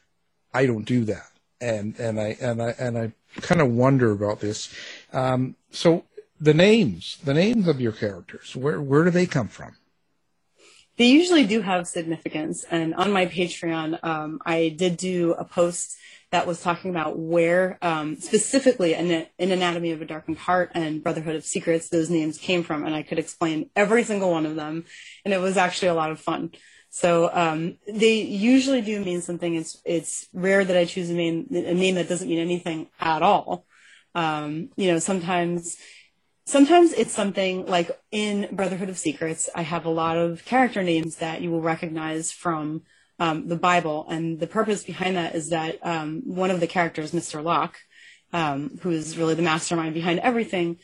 I don't do that, and and I and I and I kind of wonder about this. Um, so the names, the names of your characters, where where do they come from? They usually do have significance, and on my Patreon, um, I did do a post that was talking about where, um, specifically in, in Anatomy of a Darkened Heart and Brotherhood of Secrets, those names came from, and I could explain every single one of them, and it was actually a lot of fun. So um, they usually do mean something. It's it's rare that I choose a name a name that doesn't mean anything at all. Um, you know, sometimes sometimes it's something like in Brotherhood of Secrets, I have a lot of character names that you will recognize from Um, the Bible, and the purpose behind that is that um, one of the characters, Mister Locke, um, who is really the mastermind behind everything,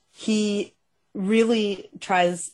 he really tries.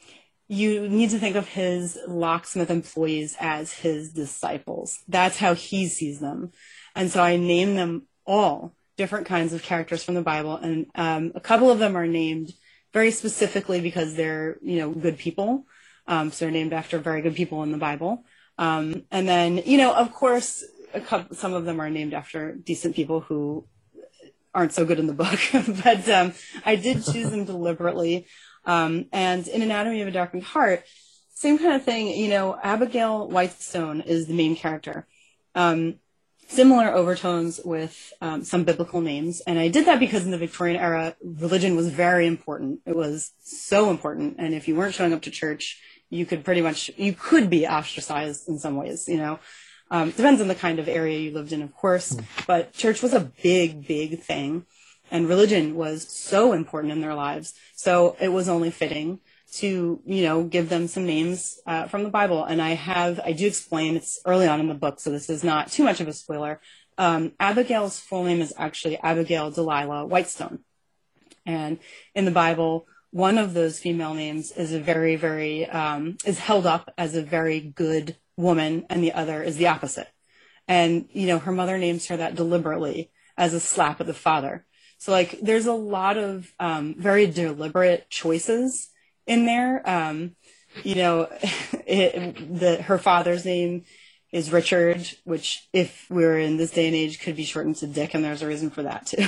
You need to think of his locksmith employees as his disciples. That's how he sees them, and so I name them all different kinds of characters from the Bible, and um, a couple of them are named very specifically because they're, you know, good people. Um, so they're named after very good people in the Bible. Um, and then, you know, of course, a couple, some of them are named after decent people who aren't so good in the book. But um, I did choose them deliberately. Um, and in Anatomy of a Darkened Heart, same kind of thing. You know, Abigail Whitestone is the main character. Um, similar overtones with um, some biblical names. And I did that because in the Victorian era, religion was very important. It was so important. And if you weren't showing up to church, you could pretty much, you could be ostracized in some ways, you know. Um, depends on the kind of area you lived in, of course. Mm. But church was a big, big thing. And religion was so important in their lives. So it was only fitting to, you know, give them some names uh, from the Bible. And I have, I do explain, it's early on in the book, so this is not too much of a spoiler. Um, Abigail's full name is actually Abigail Delilah Whitestone. And in the Bible, one of those female names is a very, very, um, is held up as a very good woman, and the other is the opposite. And, you know, her mother names her that deliberately as a slap at the father. So, like, there's a lot of um, very deliberate choices in there. Um, you know, it, the, her father's name is Richard, which if we were in this day and age could be shortened to Dick, and there's a reason for that too.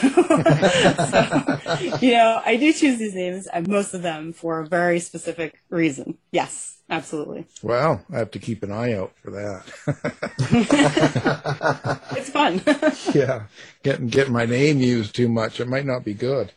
So, you know, I do choose these names, and most of them for a very specific reason. Yes, absolutely. Well, I have to keep an eye out for that. It's fun. Yeah, getting getting my name used too much, it might not be good.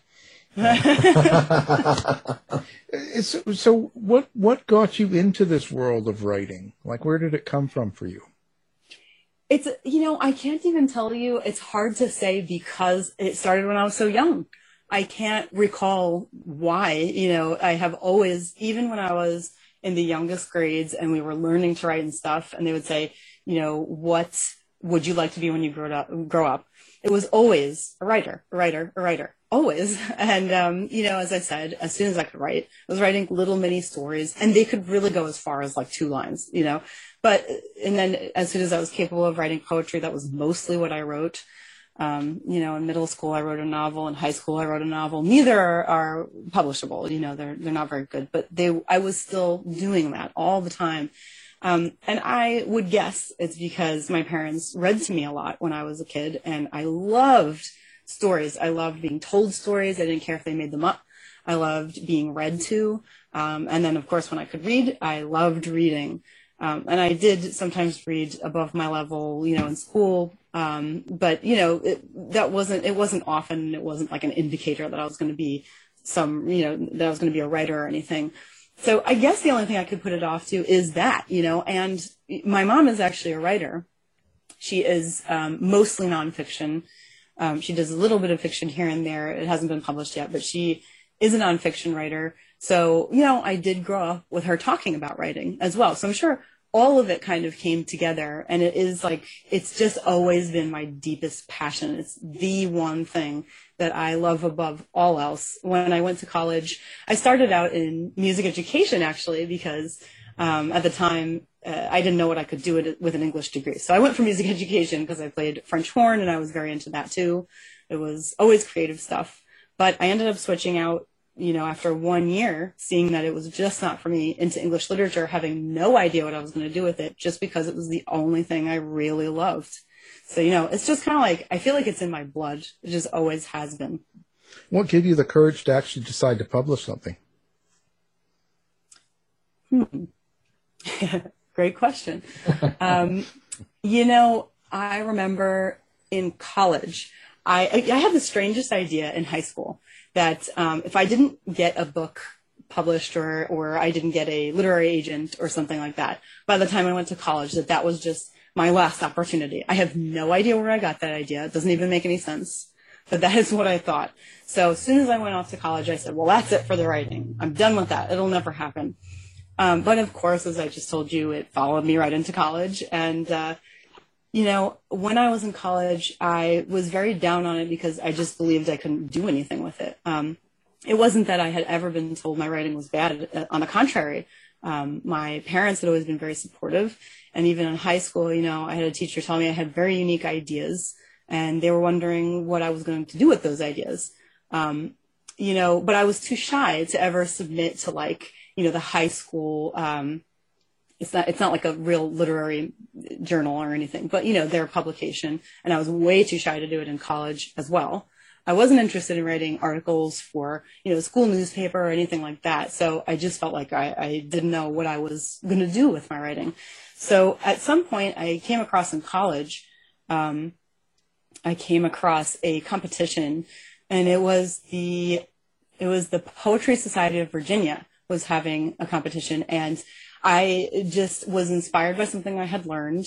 so, so what what got you into this world of writing? Like, where did it come from for you? It's, you know, I can't even tell you. It's hard to say because it started when I was so young. I can't recall why. You know, I have always, even when I was in the youngest grades and we were learning to write and stuff, and they would say, you know, what would you like to be when you grow up? Grow up? it was always a writer, a writer, a writer, always. And, um, you know, as I said, as soon as I could write, I was writing little mini stories, and they could really go as far as like two lines, you know. But, and then as soon as I was capable of writing poetry, that was mostly what I wrote. Um, you know, in middle school, I wrote a novel. In high school, I wrote a novel. Neither are, are publishable. You know, they're, they're not very good, but they, I was still doing that all the time. Um, and I would guess it's because my parents read to me a lot when I was a kid, and I loved stories. I loved being told stories. I didn't care if they made them up. I loved being read to. Um, and then, of course, when I could read, I loved reading. Um, and I did sometimes read above my level, you know, in school. Um, but, you know, it, that wasn't, it wasn't often, it wasn't like an indicator that I was going to be some, you know, that I was going to be a writer or anything. So I guess the only thing I could put it off to is that, you know, and my mom is actually a writer. She is um, mostly nonfiction. Um, she does a little bit of fiction here and there. It hasn't been published yet, but she is a nonfiction writer. So, you know, I did grow up with her talking about writing as well. So I'm sure all of it kind of came together, and it is like, it's just always been my deepest passion. It's the one thing that I love above all else. When I went to college, I started out in music education, actually, because um, at the time, uh, I didn't know what I could do with an English degree. So I went for music education because I played French horn, and I was very into that too. It was always creative stuff. But I ended up switching out, you know, after one year, seeing that it was just not for me, into English literature, having no idea what I was going to do with it, just because it was the only thing I really loved. So, you know, it's just kind of like, I feel like it's in my blood. It just always has been. What gave you the courage to actually decide to publish something? Hmm. Great question. um, you know, I remember in college, I, I had the strangest idea in high school that um, if I didn't get a book published or, or I didn't get a literary agent or something like that, by the time I went to college, that that was just my last opportunity. I have no idea where I got that idea. It doesn't even make any sense, but that is what I thought. So as soon as I went off to college, I said, well, that's it for the writing. I'm done with that. It'll never happen. Um, but of course, as I just told you, it followed me right into college. And, uh, you know, when I was in college, I was very down on it because I just believed I couldn't do anything with it. Um, it wasn't that I had ever been told my writing was bad. On the contrary, um, my parents had always been very supportive. And even in high school, you know, I had a teacher tell me I had very unique ideas, and they were wondering what I was going to do with those ideas. Um, you know, but I was too shy to ever submit to, like, you know, the high school, um, It's not, it's not like a real literary journal or anything, but, you know, their publication. And I was way too shy to do it in college as well. I wasn't interested in writing articles for, you know, the school newspaper or anything like that. So I just felt like I, I didn't know what I was going to do with my writing. So at some point I came across in college, um, I came across a competition, and it was the, it was the Poetry Society of Virginia was having a competition. And I just was inspired by something I had learned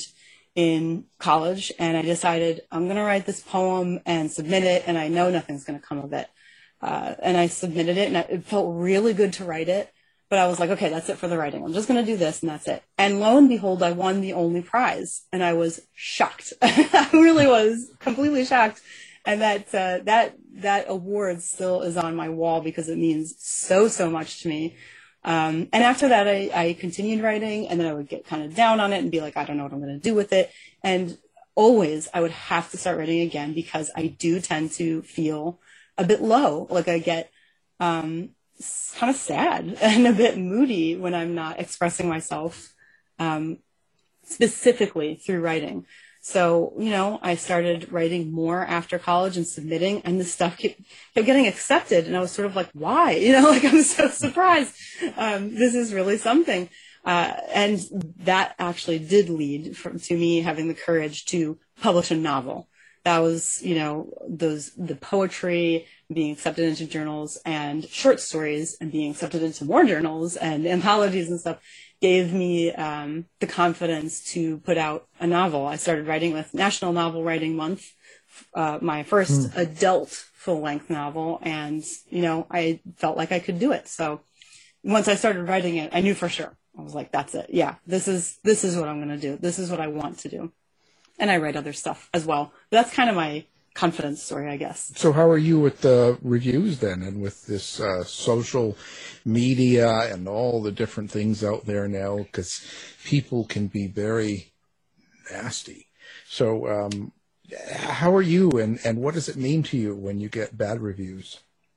in college, and I decided I'm going to write this poem and submit it, and I know nothing's going to come of it. Uh, and I submitted it, and it felt really good to write it, but I was like, okay, that's it for the writing. I'm just going to do this, and that's it. And lo and behold, I won the only prize, and I was shocked. I really was completely shocked. And that, uh, that, that award still is on my wall because it means so, so much to me. Um, and after that, I, I continued writing, and then I would get kind of down on it and be like, I don't know what I'm going to do with it. And always I would have to start writing again because I do tend to feel a bit low. Like I get, um, kind of sad and a bit moody when I'm not expressing myself, um, specifically through writing. So, you know, I started writing more after college and submitting, and the stuff kept, kept getting accepted. And I was sort of like, why? You know, like, I'm so surprised. Um, this is really something. Uh, and that actually did lead from, to me having the courage to publish a novel. That was, you know, those, the poetry being accepted into journals and short stories and being accepted into more journals and anthologies and stuff gave me um, the confidence to put out a novel. I started writing with National Novel Writing Month, uh, my first mm. adult full-length novel, and, you know, I felt like I could do it. So once I started writing it, I knew for sure. I was like, that's it. Yeah, this is this is what I'm going to do. This is what I want to do. And I write other stuff as well. But that's kind of my confidence story, I guess. So how are you with the reviews then, and with this uh, social media and all the different things out there now? Because people can be very nasty. So um, how are you, and, and what does it mean to you when you get bad reviews?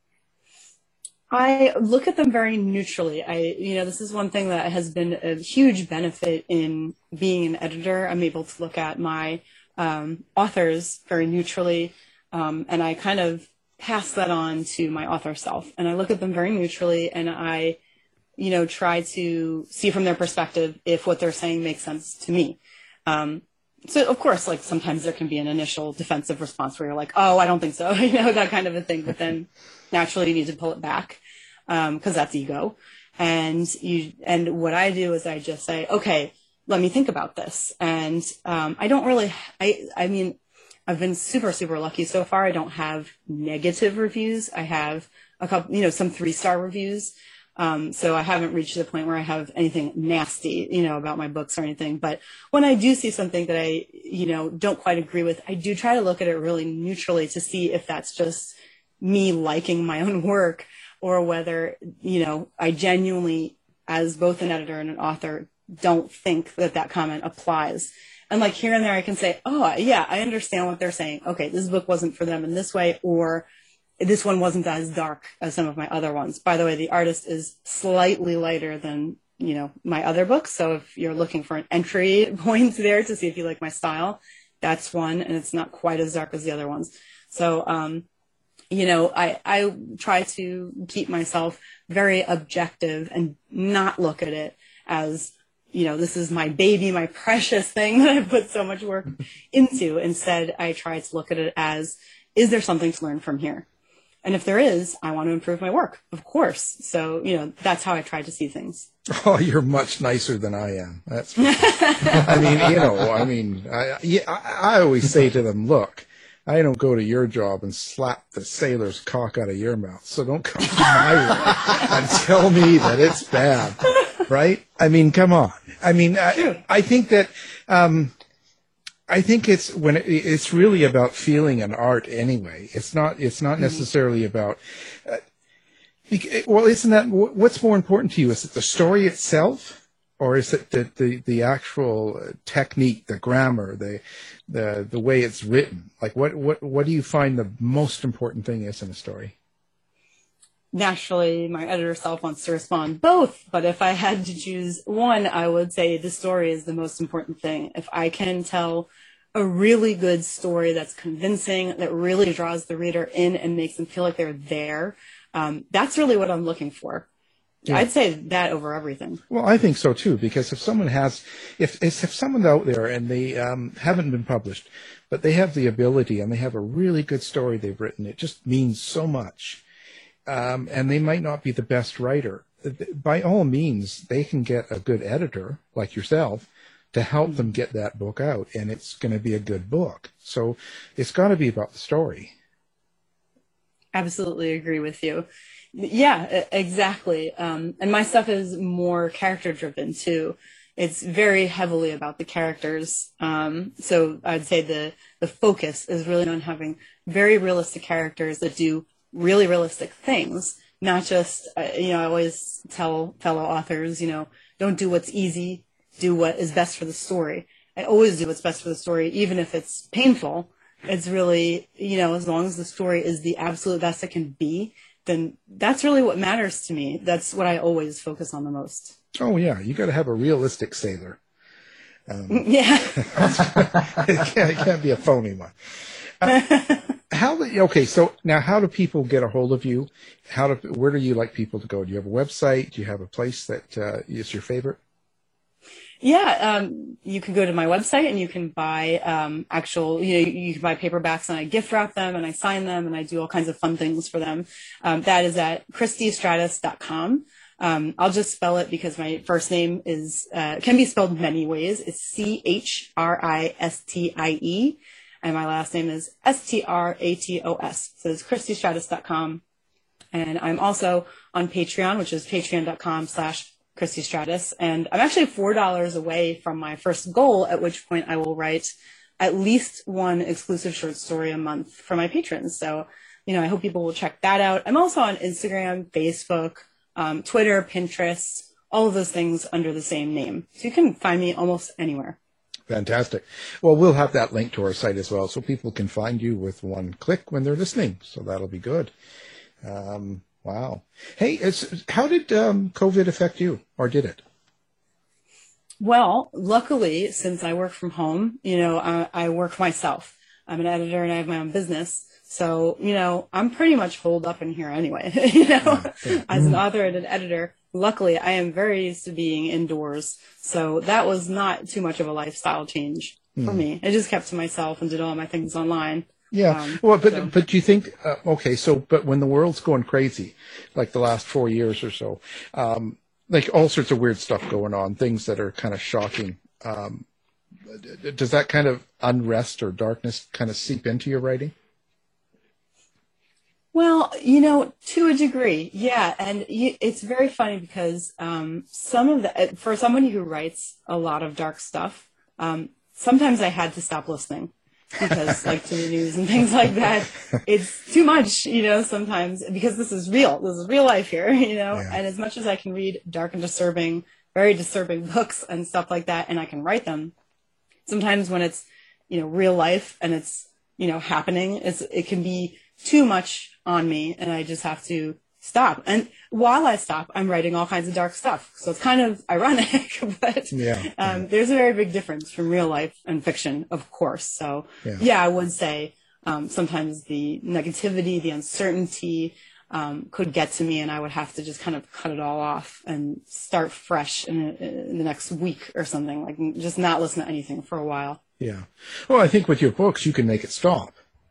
I look at them very neutrally. I, you know, this is one thing that has been a huge benefit in being an editor. I'm able to look at my um, authors very neutrally, um, and I kind of pass that on to my author self. And I look at them very neutrally, and I, you know, try to see from their perspective if what they're saying makes sense to me. Um, so, of course, like sometimes there can be an initial defensive response where you're like, oh, I don't think so, you know, that kind of a thing. But then naturally you need to pull it back because um, that's ego. And you, and what I do is I just say, okay, let me think about this. And um, I don't really, I, I mean, I've been super, super lucky so far. I don't have negative reviews. I have a couple, you know, some three-star reviews. Um, so I haven't reached the point where I have anything nasty, you know, about my books or anything. But when I do see something that I, you know, don't quite agree with, I do try to look at it really neutrally to see if that's just me liking my own work, or whether, you know, I genuinely, as both an editor and an author, don't think that that comment applies. And like here and there, I can say, oh, yeah, I understand what they're saying. Okay, this book wasn't for them in this way, or this one wasn't as dark as some of my other ones. By the way, The Artist is slightly lighter than, you know, my other books. So if you're looking for an entry point there to see if you like my style, that's one. And it's not quite as dark as the other ones. So, um, you know, I, I try to keep myself very objective and not look at it as, you know, this is my baby, my precious thing that I put so much work into. Instead, I try to look at it as, is there something to learn from here? And if there is, I want to improve my work, of course. So, you know, that's how I try to see things. Oh, you're much nicer than I am. That's for sure. I mean, you know, I mean, I, yeah, I, I always say to them, look, I don't go to your job and slap the sailor's cock out of your mouth. So don't come to my work and tell me that it's bad, right? I mean, come on. I mean, I, I think that, um, I think it's when it, it's really about feeling an art anyway. It's not, it's not necessarily about, uh, well, isn't that, what's more important to you? Is it the story itself, or is it the, the, the actual technique, the grammar, the, the, the way it's written? Like what, what, what do you find the most important thing is in a story? Naturally, my editor self wants to respond both, but if I had to choose one, I would say the story is the most important thing. If I can tell a really good story that's convincing, that really draws the reader in and makes them feel like they're there, um, that's really what I'm looking for. Yeah. I'd say that over everything. Well, I think so too, because if someone has, if if someone's out there and they um, haven't been published, but they have the ability and they have a really good story they've written, it just means so much. Um, and they might not be the best writer. By all means, they can get a good editor like yourself to help them get that book out, and it's going to be a good book. So it's got to be about the story. Absolutely agree with you. Yeah, exactly. Um, and my stuff is more character driven too. It's very heavily about the characters. Um, so I'd say the, the focus is really on having very realistic characters that do really realistic things, not just, uh, you know, I always tell fellow authors, you know, don't do what's easy, do what is best for the story. I always do what's best for the story, even if it's painful. It's really, you know, as long as the story is the absolute best it can be, then that's really what matters to me. That's what I always focus on the most. Oh, yeah. You got to have a realistic sailor. Um, yeah. it, can't, it can't be a phony one. Uh, how do, okay, so now how do people get a hold of you? How do, where do you like people to go? Do you have a website? Do you have a place that uh, is your favorite? Yeah, um, you can go to my website and you can buy um, actual, you know, you can buy paperbacks, and I gift wrap them and I sign them and I do all kinds of fun things for them. Um, that is at christy stratus dot com. Um, I'll just spell it because my first name is uh, can be spelled many ways. It's C H R I S T I E. And my last name is S T R A T O S. So it's christy stratus dot com. And I'm also on Patreon, which is patreon dot com slash Christy Stratus. And I'm actually four dollars away from my first goal, at which point I will write at least one exclusive short story a month for my patrons. So, you know, I hope people will check that out. I'm also on Instagram, Facebook, um, Twitter, Pinterest, all of those things under the same name. So you can find me almost anywhere. Fantastic. Well, we'll have that link to our site as well, so people can find you with one click when they're listening. So that'll be good. Um, wow. Hey, it's, how did um, COVID affect you, or did it? Well, luckily, since I work from home, you know, I, I work for myself. I'm an editor and I have my own business. So, you know, I'm pretty much holed up in here anyway, you know, yeah, yeah. As an author and an editor. Luckily, I am very used to being indoors. So that was not too much of a lifestyle change for mm. me. I just kept to myself and did all my things online. Yeah. Um, well, but, so. but do you think, uh, okay, so, but when the world's going crazy, like the last four years or so, um, like all sorts of weird stuff going on, things that are kind of shocking, um, does that kind of unrest or darkness kind of seep into your writing? Well, you know, to a degree, yeah. And you, it's very funny because um, some of the, for somebody who writes a lot of dark stuff, um, sometimes I had to stop listening because, like, to the news and things like that, it's too much, you know, sometimes, because this is real. This is real life here, you know. Yeah. And as much as I can read dark and disturbing, very disturbing books and stuff like that, and I can write them, sometimes when it's, you know, real life and it's, you know, happening, it's, it can be too much on me, and I just have to stop. And while I stop, I'm writing all kinds of dark stuff. So it's kind of ironic, but yeah, um, yeah. there's a very big difference from real life and fiction, of course. So yeah, yeah I would say um, sometimes the negativity, the uncertainty um, could get to me, and I would have to just kind of cut it all off and start fresh in, in the next week or something, like just not listen to anything for a while. Yeah. Well, I think with your books, you can make it stop.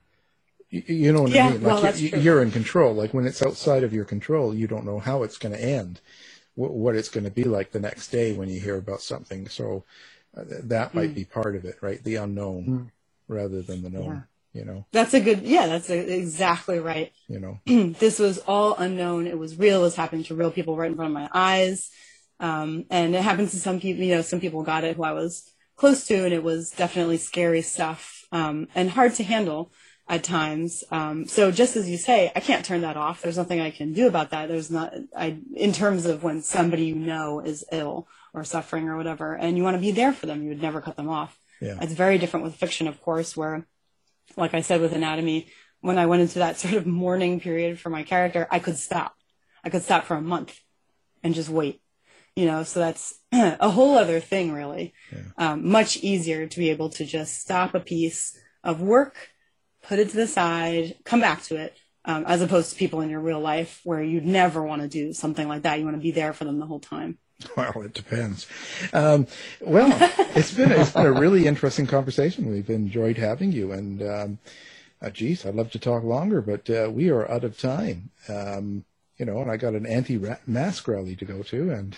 You know what yeah, I mean? Like well, that's you, true. You're in control. Like when it's outside of your control, you don't know how it's going to end, what, what it's going to be like the next day when you hear about something. So uh, that might mm. be part of it, right? The unknown mm. rather than the known, yeah. you know? That's a good, yeah, that's a, exactly right. You know, this was all unknown. It was real. It was happening to real people right in front of my eyes. Um, and it happened to some people, you know, some people got it who I was close to, and it was definitely scary stuff um, and hard to handle at times. Um, so just as you say, I can't turn that off. There's nothing I can do about that. There's not, I, in terms of when somebody you know is ill or suffering or whatever, and you want to be there for them, you would never cut them off. Yeah. It's very different with fiction, of course, where, like I said, with Anatomy, when I went into that sort of mourning period for my character, I could stop. I could stop for a month and just wait. You know, so that's a whole other thing, really. Yeah. Um, much easier to be able to just stop a piece of work, put it to the side, come back to it, um, as opposed to people in your real life where you'd never want to do something like that. You want to be there for them the whole time. Well, it depends. Um, well, it's been it's been a really interesting conversation. We've enjoyed having you, and um, uh, geez, I'd love to talk longer, but uh, we are out of time. Um, you know, and I got an anti-mask rally to go to, and,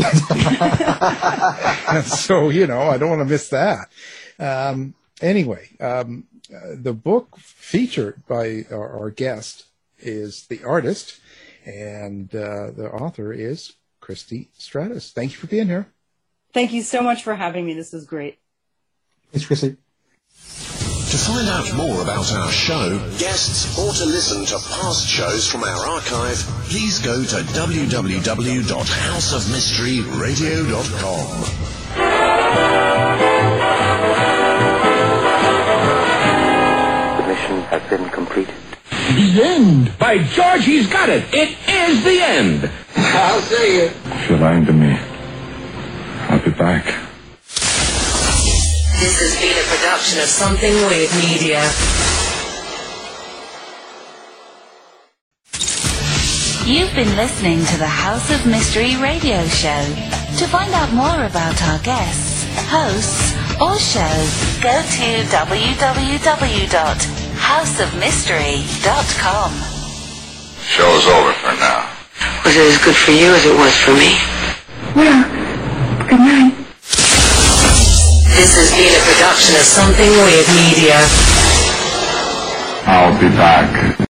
and so you know, I don't want to miss that. Um, anyway, um, uh, the book featured by our, our guest is The Artist, and uh, the author is Christy Stratus. Thank you for being here. Thank you so much for having me. This was great. Thanks, Christy. To find out more about our show, guests, or to listen to past shows from our archive, please go to w w w dot house of mystery radio dot com. The mission has been completed. The end! By George, he's got it! It is the end! I'll say it. If you're lying to me, I'll be back. This has been a production of Something Weird Media. You've been listening to the House of Mystery radio show. To find out more about our guests, hosts, or shows, go to w w w dot house of mystery dot com. Show's over for now. Was it as good for you as it was for me? Well, good night. This has been a production of Something Weird Media. I'll be back.